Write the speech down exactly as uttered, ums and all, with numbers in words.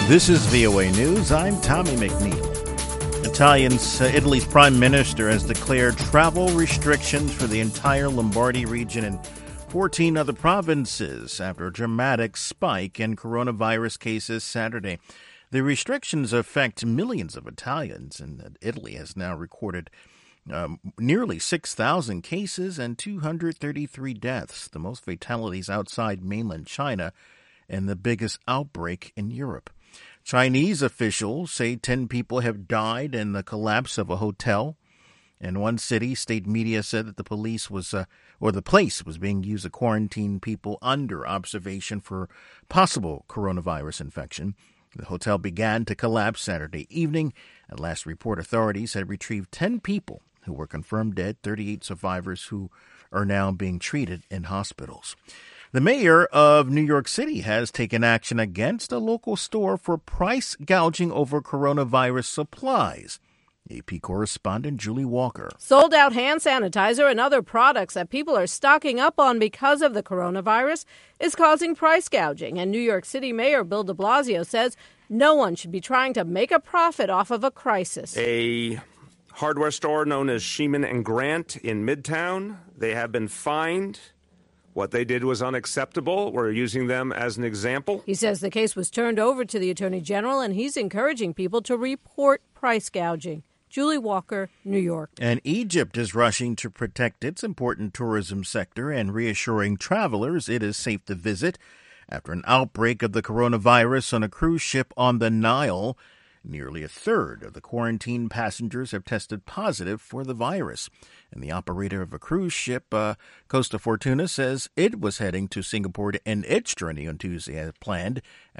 This is V O A News. I'm Tommy McNeil. Italians, uh, Italy's prime minister has declared travel restrictions for the entire Lombardy region and fourteen other provinces after a dramatic spike in coronavirus cases Saturday. The restrictions affect millions of Italians, and Italy has now recorded um, nearly six thousand cases and two hundred thirty-three deaths, the most fatalities outside mainland China, and the biggest outbreak in Europe. Chinese officials say ten people have died in the collapse of a hotel. In one city, state media said that the police was, uh, or the place was being used to quarantine people under observation for possible coronavirus infection. The hotel began to collapse Saturday evening. At last report, authorities had retrieved ten people who were confirmed dead, thirty-eight survivors who are now being treated in hospitals. The mayor of New York City has taken action against a local store for price gouging over coronavirus supplies. A P correspondent Julie Walker. Sold out hand sanitizer and other products that people are stocking up on because of the coronavirus is causing price gouging. And New York City Mayor Bill de Blasio says no one should be trying to make a profit off of a crisis. A hardware store known as Sheeman and Grant in Midtown, they have been fined. What they did was unacceptable. We're using them as an example. He says the case was turned over to the Attorney General, and he's encouraging people to report price gouging. Julie Walker, New York. And Egypt is rushing to protect its important tourism sector and reassuring travelers it is safe to visit after an outbreak of the coronavirus on a cruise ship on the Nile. Nearly a third of the quarantined passengers have tested positive for the virus. And the operator of a cruise ship, uh, Costa Fortuna, says it was heading to Singapore to end its journey on Tuesday as planned.